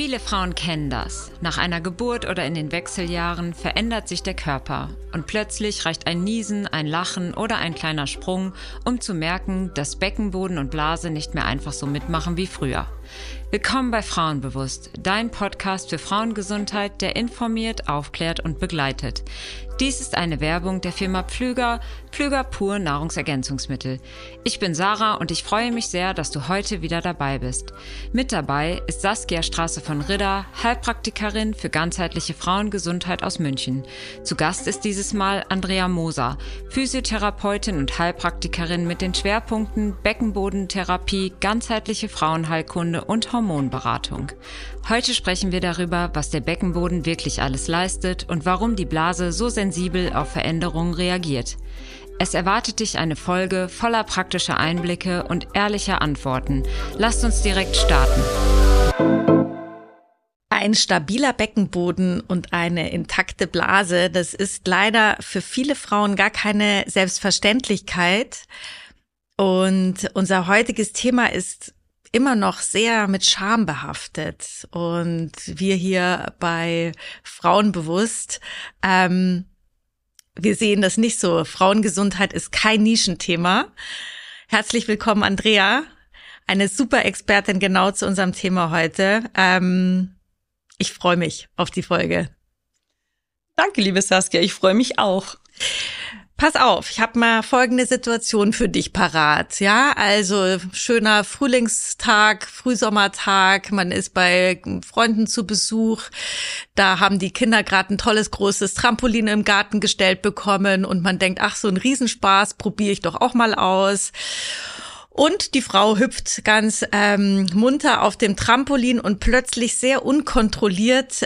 Viele Frauen kennen das. Nach einer Geburt oder in den Wechseljahren verändert sich der Körper und plötzlich reicht ein Niesen, ein Lachen oder ein kleiner Sprung, um zu merken, dass Beckenboden und Blase nicht mehr einfach so mitmachen wie früher. Willkommen bei Frauenbewusst, dein Podcast für Frauengesundheit, der informiert, aufklärt und begleitet. Dies ist eine Werbung der Firma Pflüger pur Nahrungsergänzungsmittel. Ich bin Sarah und ich freue mich sehr, dass du heute wieder dabei bist. Mit dabei ist Saskia Straße von Ridder, Heilpraktikerin für ganzheitliche Frauengesundheit aus München. Zu Gast ist dieses Mal Andrea Moser, Physiotherapeutin und Heilpraktikerin mit den Schwerpunkten Beckenbodentherapie, ganzheitliche Frauenheilkunde und Hormonberatung. Heute sprechen wir darüber, was der Beckenboden wirklich alles leistet und warum die Blase so sensibel auf Veränderungen reagiert. Es erwartet dich eine Folge voller praktischer Einblicke und ehrlicher Antworten. Lasst uns direkt starten. Ein stabiler Beckenboden und eine intakte Blase, das ist leider für viele Frauen gar keine Selbstverständlichkeit. Und unser heutiges Thema ist immer noch sehr mit Scham behaftet. Und wir hier bei Frauenbewusst, wir sehen das nicht so. Frauengesundheit ist kein Nischenthema. Herzlich willkommen, Andrea, eine super Expertin genau zu unserem Thema heute. Ich freue mich auf die Folge. Danke, liebe Saskia, ich freue mich auch. Pass auf, ich habe mal folgende Situation für dich parat. Ja, also schöner Frühlingstag, Frühsommertag, man ist bei Freunden zu Besuch. Da haben die Kinder gerade ein tolles, großes Trampolin im Garten gestellt bekommen und man denkt, ach, so ein Riesenspaß, probiere ich doch auch mal aus. Und die Frau hüpft ganz munter auf dem Trampolin und plötzlich sehr unkontrolliert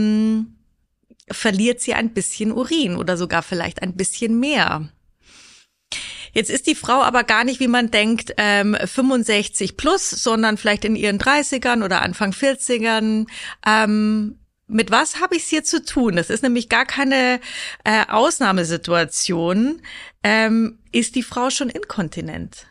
verliert sie ein bisschen Urin oder sogar vielleicht ein bisschen mehr. Jetzt ist die Frau aber gar nicht, wie man denkt, 65 plus, sondern vielleicht in ihren 30ern oder Anfang 40ern. Mit was habe ich es hier zu tun? Das ist nämlich gar keine Ausnahmesituation. Ist die Frau schon inkontinent?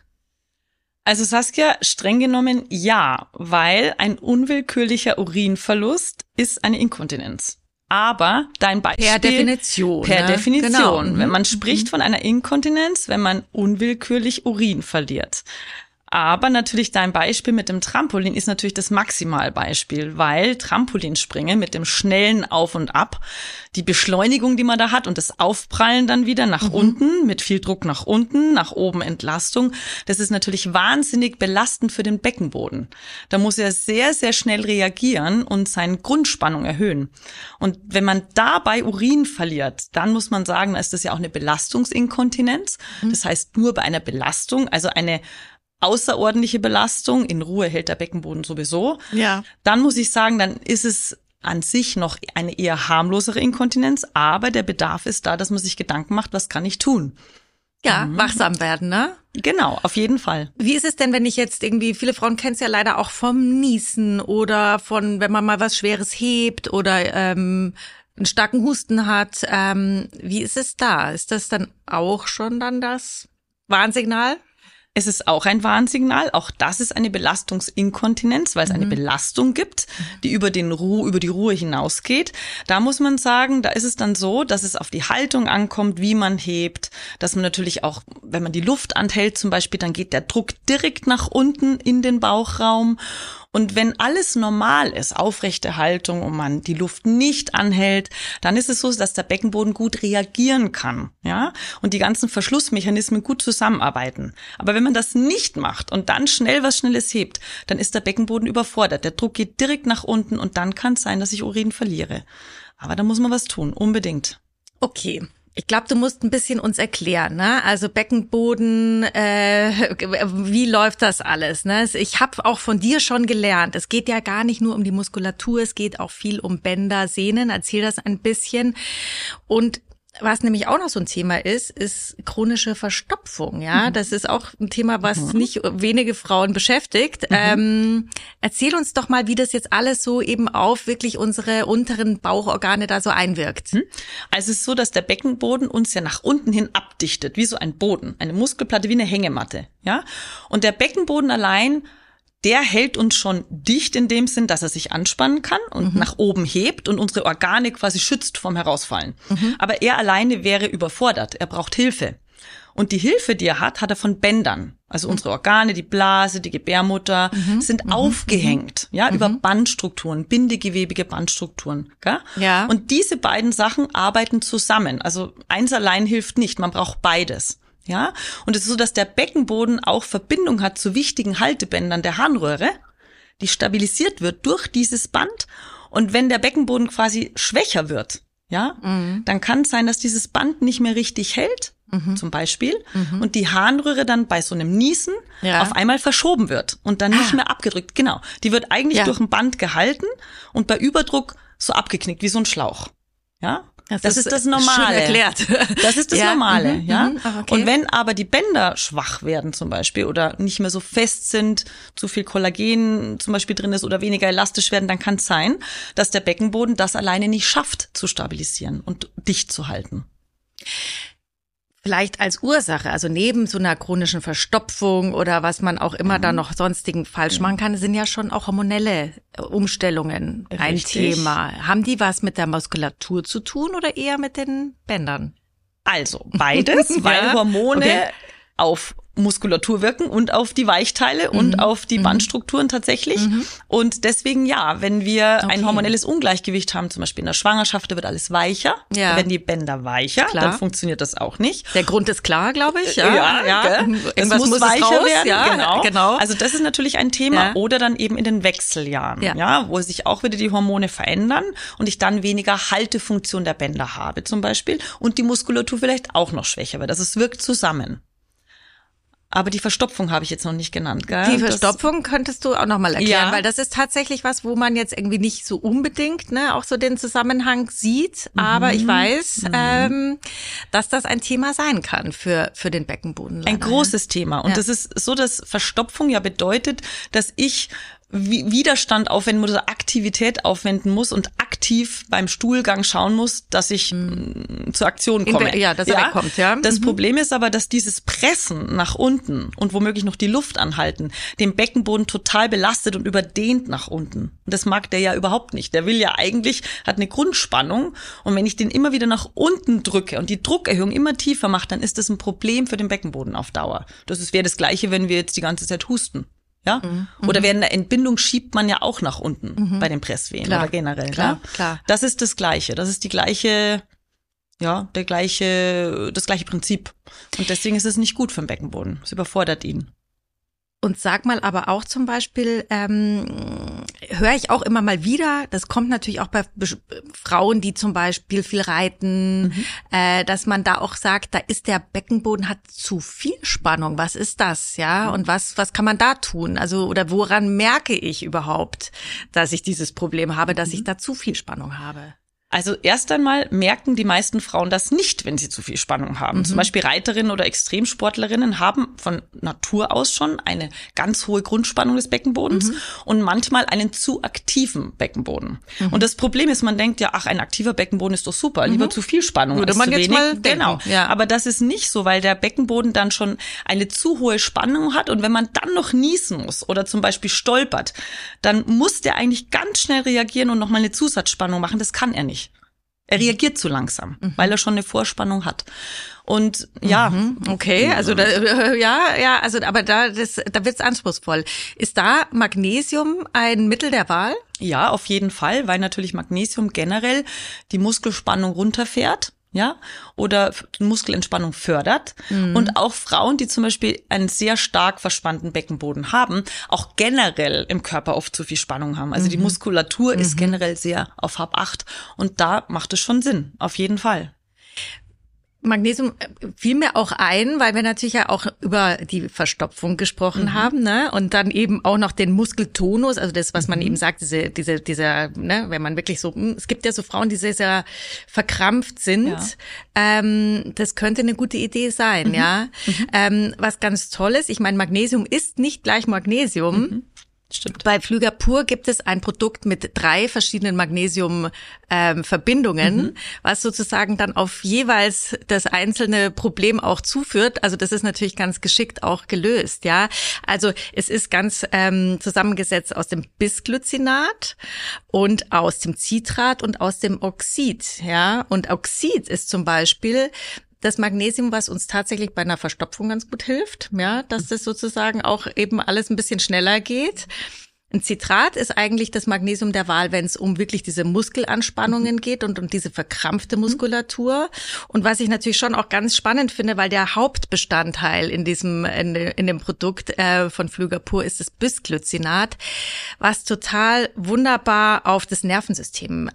Also Saskia, streng genommen ja, weil ein unwillkürlicher Urinverlust ist eine Inkontinenz. Aber dein Beispiel… Per Definition. Per Definition. Genau. Wenn man spricht von einer Inkontinenz, wenn man unwillkürlich Urin verliert. Aber natürlich dein Beispiel mit dem Trampolin ist natürlich das Maximalbeispiel, weil Trampolinspringen mit dem schnellen Auf und Ab, die Beschleunigung, die man da hat und das Aufprallen dann wieder nach unten, mit viel Druck nach unten, nach oben Entlastung, das ist natürlich wahnsinnig belastend für den Beckenboden. Da muss er sehr, sehr schnell reagieren und seine Grundspannung erhöhen. Und wenn man dabei Urin verliert, dann muss man sagen, da ist das ja auch eine Belastungsinkontinenz. Das heißt, nur bei einer Belastung, also eine außerordentliche Belastung, in Ruhe hält der Beckenboden sowieso. Ja. Dann muss ich sagen, dann ist es an sich noch eine eher harmlosere Inkontinenz, aber der Bedarf ist da, dass man sich Gedanken macht, was kann ich tun? Ja, wachsam werden, ne? Genau, auf jeden Fall. Wie ist es denn, wenn ich jetzt irgendwie, viele Frauen kennen es ja leider auch vom Niesen oder von, wenn man mal was Schweres hebt oder einen starken Husten hat. Wie ist es da? Ist das dann auch schon dann das Warnsignal? Es ist auch ein Warnsignal. Auch das ist eine Belastungsinkontinenz, weil es eine Belastung gibt, die über die Ruhe hinausgeht. Da muss man sagen, da ist es dann so, dass es auf die Haltung ankommt, wie man hebt, dass man natürlich auch, wenn man die Luft anhält zum Beispiel, dann geht der Druck direkt nach unten in den Bauchraum. Und wenn alles normal ist, aufrechte Haltung und man die Luft nicht anhält, dann ist es so, dass der Beckenboden gut reagieren kann, ja, und die ganzen Verschlussmechanismen gut zusammenarbeiten. Aber wenn man das nicht macht und dann schnell was Schnelles hebt, dann ist der Beckenboden überfordert. Der Druck geht direkt nach unten und dann kann es sein, dass ich Urin verliere. Aber da muss man was tun, unbedingt. Okay. Ich glaube, du musst ein bisschen uns erklären, ne? Also Beckenboden, wie läuft das alles, ne? Ich habe auch von dir schon gelernt, es geht ja gar nicht nur um die Muskulatur, es geht auch viel um Bänder, Sehnen. Erzähl das ein bisschen. Und was nämlich auch noch so ein Thema ist chronische Verstopfung, ja. Das ist auch ein Thema, was nicht wenige Frauen beschäftigt. Erzähl uns doch mal, wie das jetzt alles so eben auf wirklich unsere unteren Bauchorgane da so einwirkt. Also es ist so, dass der Beckenboden uns ja nach unten hin abdichtet, wie so ein Boden, eine Muskelplatte, wie eine Hängematte, ja. Und der Beckenboden allein der hält uns schon dicht in dem Sinn, dass er sich anspannen kann und nach oben hebt und unsere Organe quasi schützt vom Herausfallen. Aber er alleine wäre überfordert. Er braucht Hilfe. Und die Hilfe, die er hat er von Bändern. Also unsere Organe, die Blase, die Gebärmutter sind aufgehängt, über Bandstrukturen, bindegewebige Bandstrukturen. Gell? Ja. Und diese beiden Sachen arbeiten zusammen. Also eins allein hilft nicht, man braucht beides. Ja, und es ist so, dass der Beckenboden auch Verbindung hat zu wichtigen Haltebändern der Harnröhre, die stabilisiert wird durch dieses Band. Und wenn der Beckenboden quasi schwächer wird, dann kann es sein, dass dieses Band nicht mehr richtig hält, zum Beispiel, und die Harnröhre dann bei so einem Niesen auf einmal verschoben wird und dann nicht mehr abgedrückt. Genau, die wird eigentlich durch ein Band gehalten und bei Überdruck so abgeknickt, wie so ein Schlauch. Ja. Das ist das Normale. Schön erklärt. Das ist das Normale, Okay. Und wenn aber die Bänder schwach werden zum Beispiel oder nicht mehr so fest sind, zu viel Kollagen zum Beispiel drin ist oder weniger elastisch werden, dann kann es sein, dass der Beckenboden das alleine nicht schafft zu stabilisieren und dicht zu halten. Vielleicht als Ursache, also neben so einer chronischen Verstopfung oder was man auch immer da noch sonstigen falsch machen kann, sind ja schon auch hormonelle Umstellungen ein Richtig. Thema. Haben die was mit der Muskulatur zu tun oder eher mit den Bändern? Also beides, weil Hormone auf Muskulatur wirken und auf die Weichteile und auf die Bandstrukturen tatsächlich. Und deswegen wenn wir ein hormonelles Ungleichgewicht haben, zum Beispiel in der Schwangerschaft, da wird alles weicher. Ja. Da werden die Bänder weicher, Klar. dann funktioniert das auch nicht. Der Grund ist klar, glaube ich. Gell? Irgendwas muss muss weicher raus, werden. Genau. Also das ist natürlich ein Thema. Ja. Oder dann eben in den Wechseljahren, wo sich auch wieder die Hormone verändern und ich dann weniger Haltefunktion der Bänder habe zum Beispiel und die Muskulatur vielleicht auch noch schwächer wird. Also es wirkt zusammen. Aber die Verstopfung habe ich jetzt noch nicht genannt, gell? Die Verstopfung könntest du auch nochmal erklären, Ja. weil das ist tatsächlich was, wo man jetzt irgendwie nicht so unbedingt auch so den Zusammenhang sieht. Aber ich weiß, dass das ein Thema sein kann für den Beckenboden. Ein großes Thema. Und Ja. das ist so, dass Verstopfung ja bedeutet, dass ich Widerstand aufwenden muss, oder Aktivität aufwenden muss und aktiv beim Stuhlgang schauen muss, dass ich zur Aktion komme. dass er wegkommt, ja. Das Problem ist aber, dass dieses Pressen nach unten und womöglich noch die Luft anhalten, den Beckenboden total belastet und überdehnt nach unten. Und das mag der ja überhaupt nicht. Der will ja eigentlich, hat eine Grundspannung. Und wenn ich den immer wieder nach unten drücke und die Druckerhöhung immer tiefer mache, dann ist das ein Problem für den Beckenboden auf Dauer. Wäre das Gleiche, wenn wir jetzt die ganze Zeit husten. Ja? Oder während der Entbindung schiebt man ja auch nach unten bei den Presswehen oder generell. Klar. Das ist das Gleiche. Das ist das gleiche Prinzip. Und deswegen ist es nicht gut für den Beckenboden. Es überfordert ihn. Und sag mal aber auch zum Beispiel, höre ich auch immer mal wieder, das kommt natürlich auch bei Frauen, die zum Beispiel viel reiten, dass man da auch sagt, da ist der Beckenboden, hat zu viel Spannung. Was ist das, ja? Und was kann man da tun? Also, oder woran merke ich überhaupt, dass ich dieses Problem habe, dass ich da zu viel Spannung habe? Also erst einmal merken die meisten Frauen das nicht, wenn sie zu viel Spannung haben. Zum Beispiel Reiterinnen oder Extremsportlerinnen haben von Natur aus schon eine ganz hohe Grundspannung des Beckenbodens und manchmal einen zu aktiven Beckenboden. Und das Problem ist, man denkt ja, ein aktiver Beckenboden ist doch super, lieber zu viel Spannung Würde als man zu jetzt wenig. mal denken, Genau. ja. Aber das ist nicht so, weil der Beckenboden dann schon eine zu hohe Spannung hat und wenn man dann noch niesen muss oder zum Beispiel stolpert, dann muss der eigentlich ganz schnell reagieren und nochmal eine Zusatzspannung machen. Das kann er nicht. Er reagiert zu langsam, weil er schon eine Vorspannung hat. Und Okay, also aber da wird's anspruchsvoll. Ist da Magnesium ein Mittel der Wahl? Ja, auf jeden Fall, weil natürlich Magnesium generell die Muskelspannung runterfährt. Ja, oder Muskelentspannung fördert. Und auch Frauen, die zum Beispiel einen sehr stark verspannten Beckenboden haben, auch generell im Körper oft zu viel Spannung haben. Also die Muskulatur ist generell sehr auf Hab 8 und da macht es schon Sinn, auf jeden Fall. Magnesium fiel mir auch ein, weil wir natürlich ja auch über die Verstopfung gesprochen haben, ne? Und dann eben auch noch den Muskeltonus, also das, was man eben sagt, dieser, ne, wenn man wirklich so, es gibt ja so Frauen, die sehr, sehr verkrampft sind. Ja. Das könnte eine gute Idee sein, ja. Was ganz toll ist, ich meine, Magnesium ist nicht gleich Magnesium. Stimmt. Bei Flüger Pur gibt es ein Produkt mit 3 verschiedenen Magnesium-Verbindungen, was sozusagen dann auf jeweils das einzelne Problem auch zuführt. Also das ist natürlich ganz geschickt auch gelöst, ja. Also es ist ganz zusammengesetzt aus dem Bisglycinat und aus dem Citrat und aus dem Oxid, ja. Und Oxid ist zum Beispiel das Magnesium, was uns tatsächlich bei einer Verstopfung ganz gut hilft, ja, dass das sozusagen auch eben alles ein bisschen schneller geht. Ein Citrat ist eigentlich das Magnesium der Wahl, wenn es um wirklich diese Muskelanspannungen geht und um diese verkrampfte Muskulatur. Und was ich natürlich schon auch ganz spannend finde, weil der Hauptbestandteil in dem Produkt von Flüger Pur ist das Bisglycinat, was total wunderbar auf das Nervensystem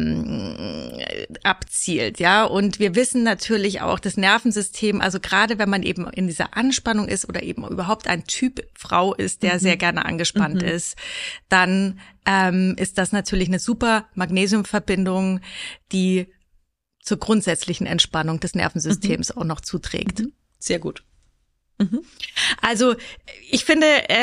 abzielt, ja. Und wir wissen natürlich auch, das Nervensystem, also gerade wenn man eben in dieser Anspannung ist oder eben überhaupt ein Typ Frau ist, der sehr gerne angespannt ist, dann ist das natürlich eine super Magnesiumverbindung, die zur grundsätzlichen Entspannung des Nervensystems auch noch zuträgt. Sehr gut. Also ich finde,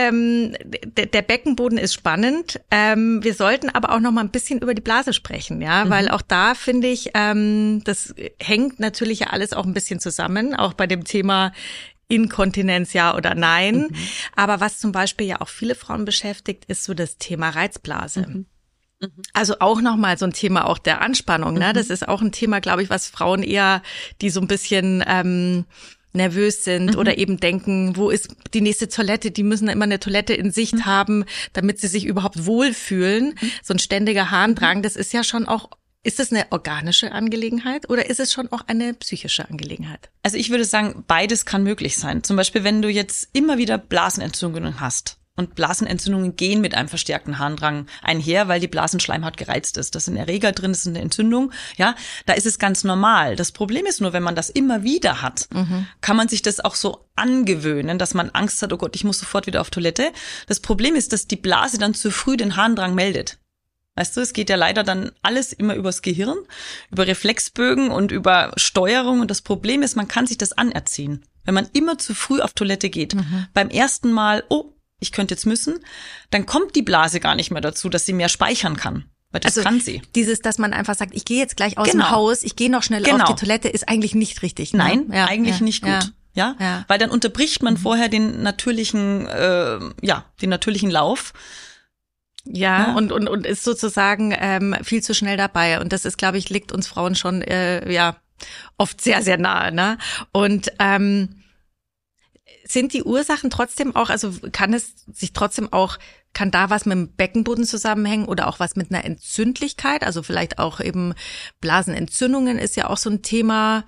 der Beckenboden ist spannend. Wir sollten aber auch noch mal ein bisschen über die Blase sprechen, ja, weil auch da finde ich, das hängt natürlich ja alles auch ein bisschen zusammen, auch bei dem Thema Inkontinenz, ja oder nein. Aber was zum Beispiel ja auch viele Frauen beschäftigt, ist so das Thema Reizblase. Also auch nochmal so ein Thema auch der Anspannung, ne? Das ist auch ein Thema, glaube ich, was Frauen eher, die so ein bisschen nervös sind oder eben denken, wo ist die nächste Toilette? Die müssen immer eine Toilette in Sicht haben, damit sie sich überhaupt wohlfühlen. So ein ständiger Harndrang, das ist ja schon auch. Ist es eine organische Angelegenheit oder ist es schon auch eine psychische Angelegenheit? Also ich würde sagen, beides kann möglich sein. Zum Beispiel, wenn du jetzt immer wieder Blasenentzündungen hast. Und Blasenentzündungen gehen mit einem verstärkten Harndrang einher, weil die Blasenschleimhaut gereizt ist. Da sind Erreger drin, das ist eine Entzündung. Ja, da ist es ganz normal. Das Problem ist nur, wenn man das immer wieder hat, kann man sich das auch so angewöhnen, dass man Angst hat, oh Gott, ich muss sofort wieder auf Toilette. Das Problem ist, dass die Blase dann zu früh den Harndrang meldet. Weißt du, es geht ja leider dann alles immer übers Gehirn, über Reflexbögen und über Steuerung. Und das Problem ist, man kann sich das anerziehen. Wenn man immer zu früh auf Toilette geht, beim ersten Mal, oh, ich könnte jetzt müssen, dann kommt die Blase gar nicht mehr dazu, dass sie mehr speichern kann. Weil das kann sie. Dieses, dass man einfach sagt, ich gehe jetzt gleich aus dem Haus, ich gehe noch schnell auf die Toilette, ist eigentlich nicht richtig. Ne? Nein, eigentlich nicht gut. Ja? Weil dann unterbricht man vorher den natürlichen Lauf. Ja, und ist sozusagen viel zu schnell dabei. Und das ist, glaube ich, liegt uns Frauen schon oft sehr, sehr nahe. Ne? Und sind die Ursachen trotzdem auch, also kann da was mit dem Beckenboden zusammenhängen oder auch was mit einer Entzündlichkeit? Also vielleicht auch eben Blasenentzündungen ist ja auch so ein Thema,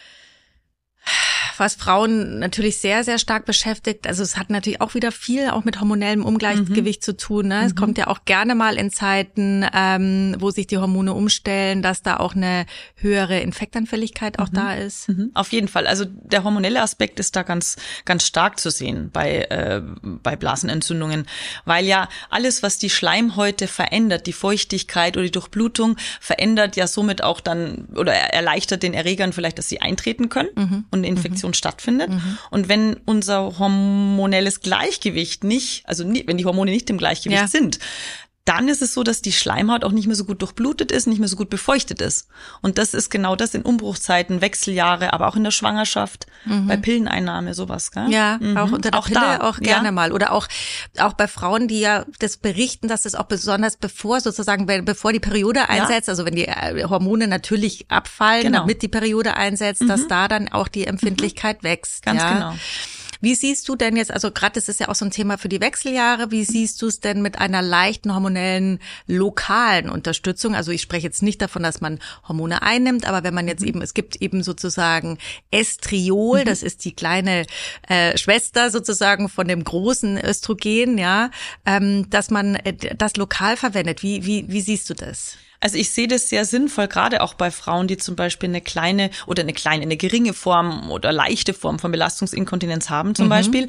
was Frauen natürlich sehr, sehr stark beschäftigt. Also es hat natürlich auch wieder viel auch mit hormonellem Ungleichgewicht zu tun. Ne? Es kommt ja auch gerne mal in Zeiten, wo sich die Hormone umstellen, dass da auch eine höhere Infektanfälligkeit auch da ist. Auf jeden Fall. Also der hormonelle Aspekt ist da ganz, ganz stark zu sehen bei Blasenentzündungen, weil ja alles, was die Schleimhäute verändert, die Feuchtigkeit oder die Durchblutung, verändert ja somit auch dann oder erleichtert den Erregern vielleicht, dass sie eintreten können und eine Infektion stattfindet. Und wenn unser hormonelles Gleichgewicht wenn die Hormone nicht im Gleichgewicht sind, dann ist es so, dass die Schleimhaut auch nicht mehr so gut durchblutet ist, nicht mehr so gut befeuchtet ist. Und das ist genau das in Umbruchszeiten, Wechseljahre, aber auch in der Schwangerschaft, bei Pilleneinnahme, sowas, gell? Ja, auch unter der Pille auch gerne mal. Oder auch bei Frauen, die ja das berichten, dass es auch besonders bevor die Periode einsetzt, also wenn die Hormone natürlich abfallen, damit die Periode einsetzt, dass da dann auch die Empfindlichkeit wächst. Ganz genau. Wie siehst du denn jetzt, also gerade das ist ja auch so ein Thema für die Wechseljahre, wie siehst du es denn mit einer leichten hormonellen lokalen Unterstützung? Also ich spreche jetzt nicht davon, dass man Hormone einnimmt, aber wenn man jetzt es gibt eben sozusagen Estriol, das ist die kleine Schwester sozusagen von dem großen Östrogen, ja, dass man das lokal verwendet. Wie siehst du das? Also ich sehe das sehr sinnvoll, gerade auch bei Frauen, die zum Beispiel eine geringe Form oder leichte Form von Belastungsinkontinenz haben zum Beispiel.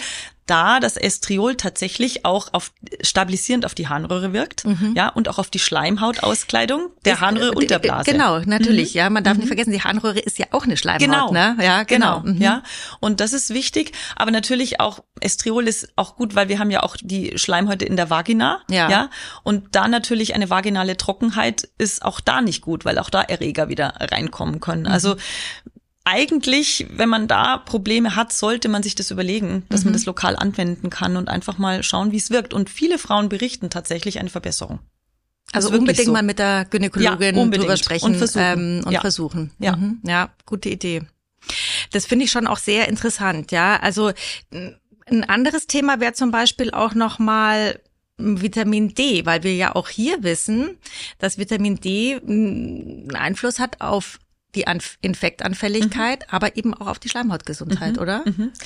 da das Estriol tatsächlich auch stabilisierend auf die Harnröhre wirkt, ja, und auch auf die Schleimhautauskleidung der Harnröhre und der Blase. Genau, natürlich, ja, man darf nicht vergessen, die Harnröhre ist ja auch eine Schleimhaut, ne? Ja, genau. Ja, und das ist wichtig, aber natürlich auch Estriol ist auch gut, weil wir haben ja auch die Schleimhäute in der Vagina, ja, und da natürlich eine vaginale Trockenheit ist auch da nicht gut, weil auch da Erreger wieder reinkommen können. Also eigentlich, wenn man da Probleme hat, sollte man sich das überlegen, dass man das lokal anwenden kann und einfach mal schauen, wie es wirkt. Und viele Frauen berichten tatsächlich eine Verbesserung. Also unbedingt mal mit der Gynäkologin drüber sprechen und versuchen. Ja. Ja, gute Idee. Das finde ich schon auch sehr interessant, ja. Also ein anderes Thema wäre zum Beispiel auch nochmal Vitamin D, weil wir ja auch hier wissen, dass Vitamin D einen Einfluss hat auf die Infektanfälligkeit, aber eben auch auf die Schleimhautgesundheit, oder?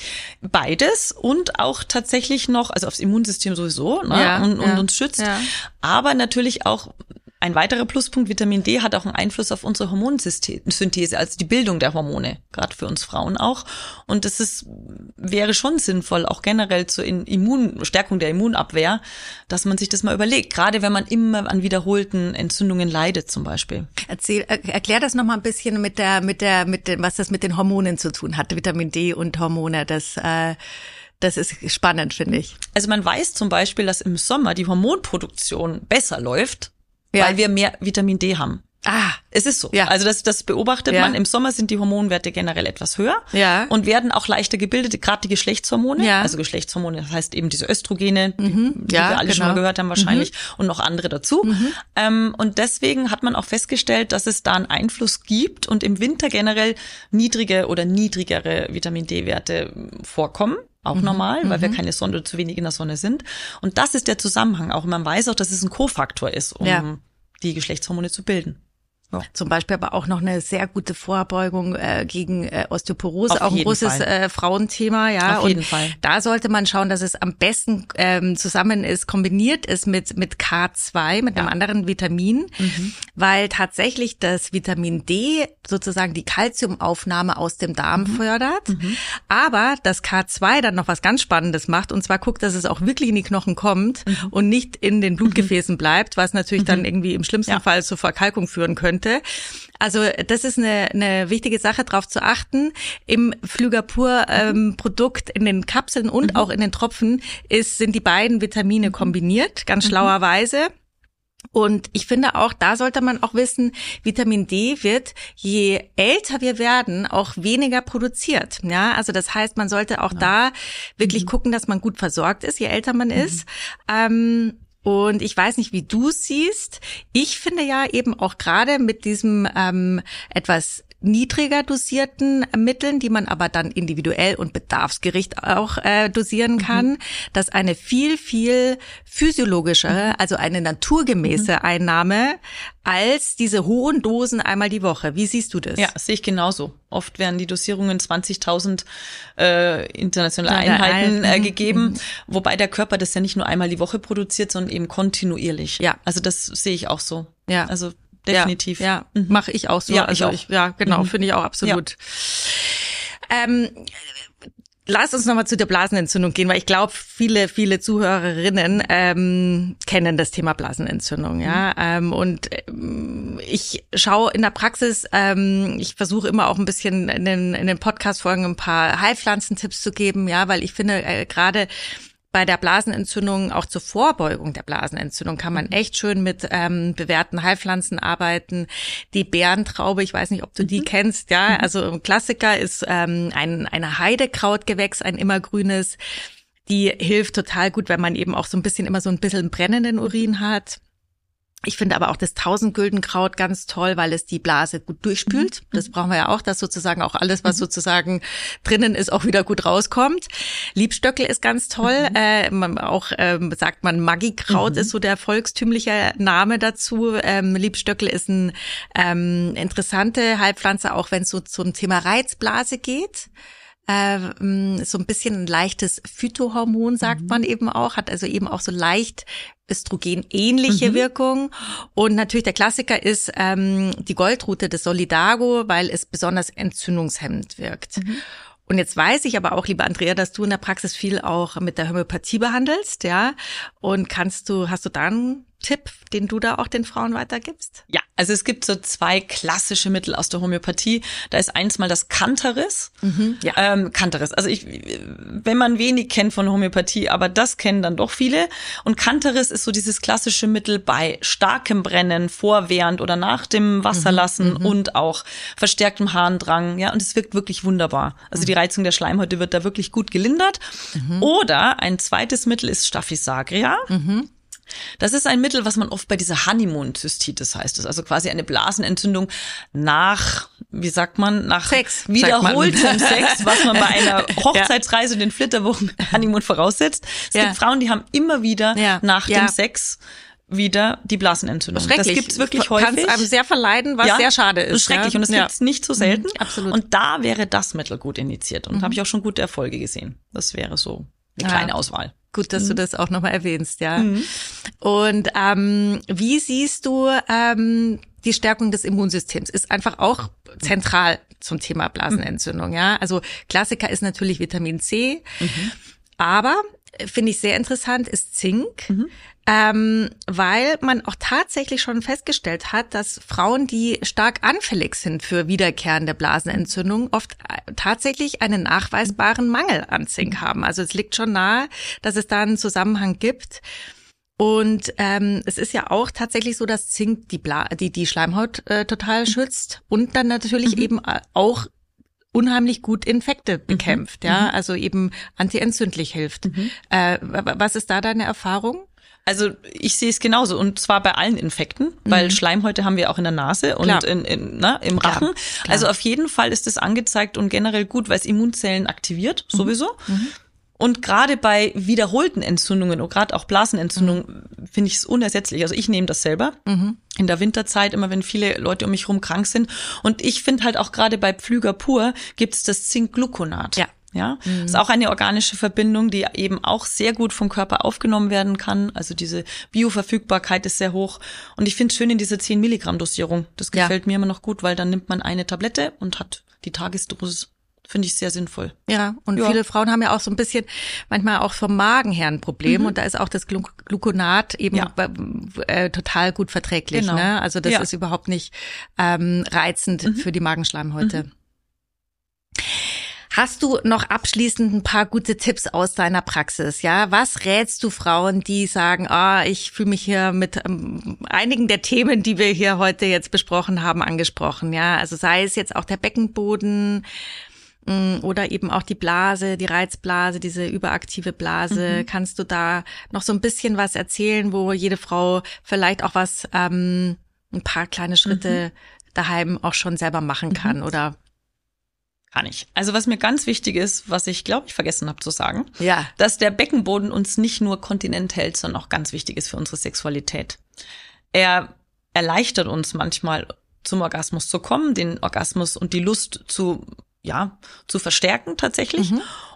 Beides und auch tatsächlich noch, also aufs Immunsystem sowieso, ne? Und uns schützt, aber natürlich auch ein weiterer Pluspunkt, Vitamin D hat auch einen Einfluss auf unsere Hormonsynthese, also die Bildung der Hormone, gerade für uns Frauen auch. Und das wäre schon sinnvoll, auch generell zur Stärkung der Immunabwehr, dass man sich das mal überlegt, gerade wenn man immer an wiederholten Entzündungen leidet zum Beispiel. Erklär das nochmal ein bisschen was das mit den Hormonen zu tun hat, Vitamin D und Hormone, das ist spannend, finde ich. Also man weiß zum Beispiel, dass im Sommer die Hormonproduktion besser läuft, weil wir mehr Vitamin D haben. Es ist so. Ja. Also das beobachtet man. Im Sommer sind die Hormonwerte generell etwas höher und werden auch leichter gebildet, gerade die Geschlechtshormone. Ja. Also Geschlechtshormone, das heißt eben diese Östrogene, die wir alle schon mal gehört haben wahrscheinlich, und noch andere dazu. Und deswegen hat man auch festgestellt, dass es da einen Einfluss gibt und im Winter generell niedrigere Vitamin D-Werte vorkommen. Auch normal, weil wir keine Sonne oder zu wenig in der Sonne sind. Und das ist der Zusammenhang auch. Man weiß auch, dass es ein Kofaktor ist, um die Geschlechtshormone zu bilden. Ja. Zum Beispiel aber auch noch eine sehr gute Vorbeugung gegen Osteoporose, auch ein großes Frauenthema, ja. Auf jeden Fall. Da sollte man schauen, dass es am besten kombiniert ist mit K2, mit einem anderen Vitamin, weil tatsächlich das Vitamin D sozusagen die Kalziumaufnahme aus dem Darm fördert, aber das K2 dann noch was ganz Spannendes macht, und zwar guckt, dass es auch wirklich in die Knochen kommt und nicht in den Blutgefäßen bleibt, was natürlich dann irgendwie im schlimmsten Fall zur Verkalkung führen könnte. Also das ist eine wichtige Sache, darauf zu achten. Im Flügapur-Produkt, in den Kapseln und auch in den Tropfen sind die beiden Vitamine kombiniert, ganz schlauerweise. Und ich finde auch, da sollte man auch wissen, Vitamin D wird, je älter wir werden, auch weniger produziert. Ja, also das heißt, man sollte auch da wirklich gucken, dass man gut versorgt ist, je älter man ist. Und ich weiß nicht, wie du es siehst. Ich finde ja eben auch gerade mit diesem etwas niedriger dosierten Mitteln, die man aber dann individuell und bedarfsgerecht auch dosieren kann, dass eine viel, viel physiologischere, also eine naturgemäße Einnahme als diese hohen Dosen einmal die Woche. Wie siehst du das? Ja, sehe ich genauso. Oft werden die Dosierungen 20.000 internationale Einheiten gegeben, wobei der Körper das ja nicht nur einmal die Woche produziert, sondern eben kontinuierlich. Ja. Also das sehe ich auch so. Ja. Also definitiv. Ja, mache ich auch so. Ja, also ich auch. Genau, finde ich auch absolut. Ja. Lass uns nochmal zu der Blasenentzündung gehen, weil ich glaube, viele Zuhörerinnen kennen das Thema Blasenentzündung, ja. Und ich schaue in der Praxis, ich versuche immer auch ein bisschen in den Podcast-Folgen ein paar Heilpflanzentipps zu geben, ja, weil ich finde, gerade bei der Blasenentzündung, auch zur Vorbeugung der Blasenentzündung, kann man echt schön mit bewährten Heilpflanzen arbeiten. Die Bärentraube, ich weiß nicht, ob du die kennst, ja. Also ein Klassiker ist eine Heidekrautgewächs, ein immergrünes. Die hilft total gut, wenn man eben auch so ein bisschen brennenden Urin hat. Ich finde aber auch das Tausendgüldenkraut ganz toll, weil es die Blase gut durchspült. Das brauchen wir ja auch, dass sozusagen auch alles, was sozusagen drinnen ist, auch wieder gut rauskommt. Liebstöckel ist ganz toll. Sagt man Maggikraut ist so der volkstümliche Name dazu. Liebstöckel ist eine interessante Heilpflanze, auch wenn es so zum Thema Reizblase geht. So ein bisschen ein leichtes Phytohormon, sagt man eben auch, hat also eben auch so leicht Östrogen-ähnliche Wirkung. Und natürlich der Klassiker ist die Goldrute des Solidago, weil es besonders entzündungshemmend wirkt. Und jetzt weiß ich aber auch, liebe Andrea, dass du in der Praxis viel auch mit der Homöopathie behandelst, ja. Und hast du da einen Tipp, den du da auch den Frauen weitergibst? Ja, also es gibt so 2 klassische Mittel aus der Homöopathie. Da ist eins mal das Cantaris. Cantaris. Also wenn man wenig kennt von Homöopathie, aber das kennen dann doch viele. Und Cantaris ist so dieses klassische Mittel bei starkem Brennen, vor, während oder nach dem Wasserlassen und auch verstärktem Harndrang. Ja, und es wirkt wirklich wunderbar. Also die Reizung der Schleimhäute wird da wirklich gut gelindert. Oder ein zweites Mittel ist Staphysagria. Das ist ein Mittel, was man oft bei dieser Honeymoon-Zystitis heißt. Das ist also quasi eine Blasenentzündung nach, wie sagt man, nach Sex, wiederholtem Sex, was man bei einer Hochzeitsreise in den Flitterwochen Honeymoon voraussetzt. Es gibt Frauen, die haben immer wieder nach dem Sex wieder die Blasenentzündung. Das gibt's wirklich häufig. Kann es einem sehr verleiden, was sehr schade ist. Das ist schrecklich und das gibt's nicht so selten. Absolut. Und da wäre das Mittel gut indiziert und habe ich auch schon gute Erfolge gesehen. Das wäre so eine kleine Auswahl. Gut, dass du das auch nochmal erwähnst, ja. Und wie siehst du die Stärkung des Immunsystems? Ist einfach auch zentral zum Thema Blasenentzündung, ja. Also Klassiker ist natürlich Vitamin C, aber finde ich sehr interessant ist Zink. Weil man auch tatsächlich schon festgestellt hat, dass Frauen, die stark anfällig sind für wiederkehrende Blasenentzündungen, oft tatsächlich einen nachweisbaren Mangel an Zink haben. Also es liegt schon nahe, dass es da einen Zusammenhang gibt. Und es ist ja auch tatsächlich so, dass Zink die Schleimhaut total schützt und dann natürlich eben auch unheimlich gut Infekte bekämpft, ja, also eben antientzündlich hilft. Was ist da deine Erfahrung? Also ich sehe es genauso und zwar bei allen Infekten, weil Schleimhäute haben wir auch in der Nase und im Rachen. Klar. Also auf jeden Fall ist es angezeigt und generell gut, weil es Immunzellen aktiviert, sowieso. Und gerade bei wiederholten Entzündungen und gerade auch Blasenentzündungen finde ich es unersetzlich. Also ich nehme das selber in der Winterzeit, immer wenn viele Leute um mich herum krank sind. Und ich finde halt auch gerade bei Pflüger pur gibt es das Zinkgluconat. Ja, ist auch eine organische Verbindung, die eben auch sehr gut vom Körper aufgenommen werden kann. Also diese Bioverfügbarkeit ist sehr hoch. Und ich finde es schön in dieser 10 Milligramm Dosierung. Das gefällt mir immer noch gut, weil dann nimmt man eine Tablette und hat die Tagesdosis. Finde ich sehr sinnvoll. Ja, und viele Frauen haben ja auch so ein bisschen, manchmal auch vom Magen her ein Problem. Und da ist auch das Gluconat eben total gut verträglich. Genau. Ne? Also das ist überhaupt nicht reizend für die Magenschleimhäute. Hast du noch abschließend ein paar gute Tipps aus deiner Praxis? Ja, was rätst du Frauen, die sagen, ich fühle mich hier mit einigen der Themen, die wir hier heute jetzt besprochen haben, angesprochen? Ja, also sei es jetzt auch der Beckenboden oder eben auch die Blase, die Reizblase, diese überaktive Blase. Kannst du da noch so ein bisschen was erzählen, wo jede Frau vielleicht auch was, ein paar kleine Schritte daheim auch schon selber machen kann, oder? Kann ich. Also was mir ganz wichtig ist, was ich glaube ich vergessen habe zu sagen, ja, dass der Beckenboden uns nicht nur kontinent hält, sondern auch ganz wichtig ist für unsere Sexualität. Er erleichtert uns manchmal zum Orgasmus zu kommen, den Orgasmus und die Lust zu verstärken tatsächlich.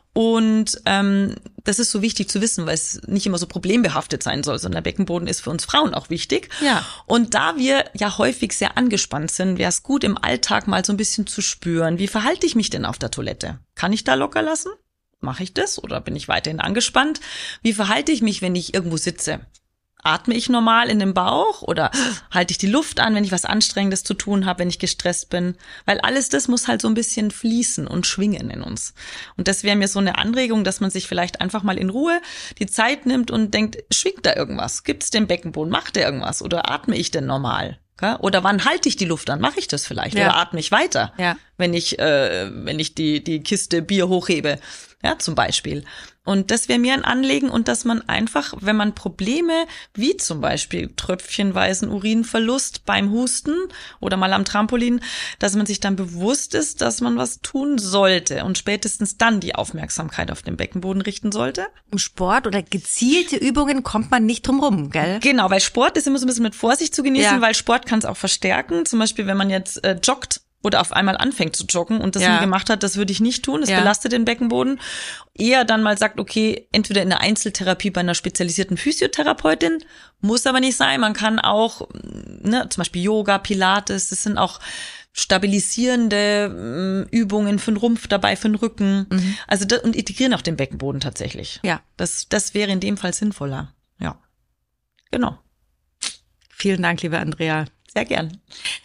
Und das ist so wichtig zu wissen, weil es nicht immer so problembehaftet sein soll, sondern der Beckenboden ist für uns Frauen auch wichtig. Ja. Und da wir ja häufig sehr angespannt sind, wäre es gut, im Alltag mal so ein bisschen zu spüren, wie verhalte ich mich denn auf der Toilette? Kann ich da locker lassen? Mache ich das oder bin ich weiterhin angespannt? Wie verhalte ich mich, wenn ich irgendwo sitze? Atme ich normal in den Bauch oder halte ich die Luft an, wenn ich was Anstrengendes zu tun habe, wenn ich gestresst bin? Weil alles das muss halt so ein bisschen fließen und schwingen in uns. Und das wäre mir so eine Anregung, dass man sich vielleicht einfach mal in Ruhe die Zeit nimmt und denkt, schwingt da irgendwas? Gibt es den Beckenboden? Macht der irgendwas? Oder atme ich denn normal? Oder wann halte ich die Luft an? Mache ich das vielleicht? Oder atme ich weiter, wenn ich die Kiste Bier hochhebe? Ja, zum Beispiel. Und das wäre mir ein Anliegen und dass man einfach, wenn man Probleme wie zum Beispiel tröpfchenweisen Urinverlust beim Husten oder mal am Trampolin, dass man sich dann bewusst ist, dass man was tun sollte und spätestens dann die Aufmerksamkeit auf den Beckenboden richten sollte. Im Sport oder gezielte Übungen kommt man nicht drum rum, gell? Genau, weil Sport ist immer so ein bisschen mit Vorsicht zu genießen, weil Sport kann es auch verstärken. Zum Beispiel, wenn man jetzt joggt, oder auf einmal anfängt zu joggen und das nie gemacht hat, das würde ich nicht tun, das belastet den Beckenboden. Eher dann mal sagt, okay, entweder in der Einzeltherapie bei einer spezialisierten Physiotherapeutin, muss aber nicht sein, man kann auch, zum Beispiel Yoga, Pilates, das sind auch stabilisierende Übungen für den Rumpf dabei, für den Rücken. Also und integrieren auch den Beckenboden tatsächlich. Ja. Das wäre in dem Fall sinnvoller. Ja, genau. Vielen Dank, liebe Andrea. Sehr gern.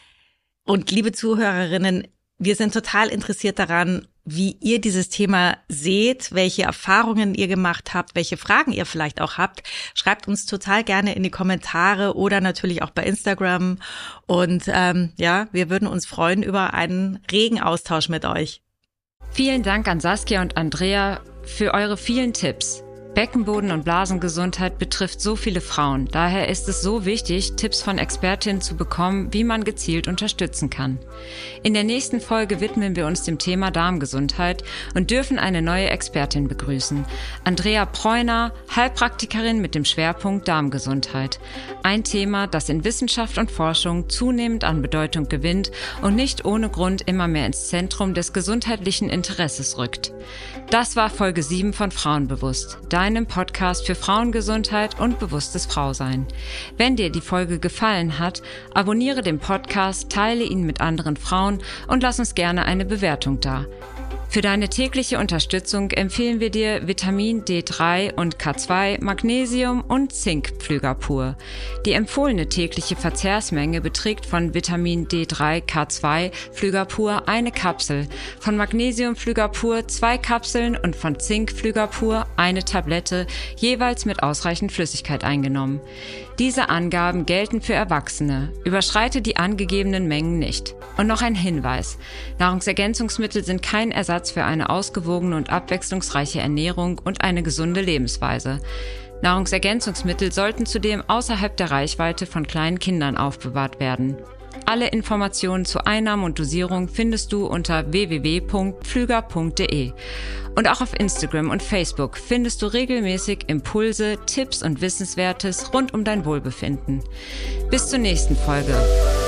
Und liebe Zuhörerinnen, wir sind total interessiert daran, wie ihr dieses Thema seht, welche Erfahrungen ihr gemacht habt, welche Fragen ihr vielleicht auch habt. Schreibt uns total gerne in die Kommentare oder natürlich auch bei Instagram. Und wir würden uns freuen über einen regen Austausch mit euch. Vielen Dank an Saskia und Andrea für eure vielen Tipps. Beckenboden- und Blasengesundheit betrifft so viele Frauen. Daher ist es so wichtig, Tipps von Expertinnen zu bekommen, wie man gezielt unterstützen kann. In der nächsten Folge widmen wir uns dem Thema Darmgesundheit und dürfen eine neue Expertin begrüßen. Andrea Preuner, Heilpraktikerin mit dem Schwerpunkt Darmgesundheit. Ein Thema, das in Wissenschaft und Forschung zunehmend an Bedeutung gewinnt und nicht ohne Grund immer mehr ins Zentrum des gesundheitlichen Interesses rückt. Das war Folge 7 von Frauenbewusst, deinem Podcast für Frauengesundheit und bewusstes Frausein. Wenn dir die Folge gefallen hat, abonniere den Podcast, teile ihn mit anderen Frauen und lass uns gerne eine Bewertung da. Für deine tägliche Unterstützung empfehlen wir dir Vitamin D3 und K2, Magnesium und Zinkpflügerpur. Die empfohlene tägliche Verzehrsmenge beträgt von Vitamin D3 K2 Pflügerpur eine Kapsel, von Magnesium Pflügerpur 2 Kapseln und von Zink Pflügerpur eine Tablette, jeweils mit ausreichend Flüssigkeit eingenommen. Diese Angaben gelten für Erwachsene. Überschreite die angegebenen Mengen nicht. Und noch ein Hinweis: Nahrungsergänzungsmittel sind kein Ersatz für eine ausgewogene und abwechslungsreiche Ernährung und eine gesunde Lebensweise. Nahrungsergänzungsmittel sollten zudem außerhalb der Reichweite von kleinen Kindern aufbewahrt werden. Alle Informationen zu Einnahmen und Dosierung findest du unter www.pflüger.de. Und auch auf Instagram und Facebook findest du regelmäßig Impulse, Tipps und Wissenswertes rund um dein Wohlbefinden. Bis zur nächsten Folge.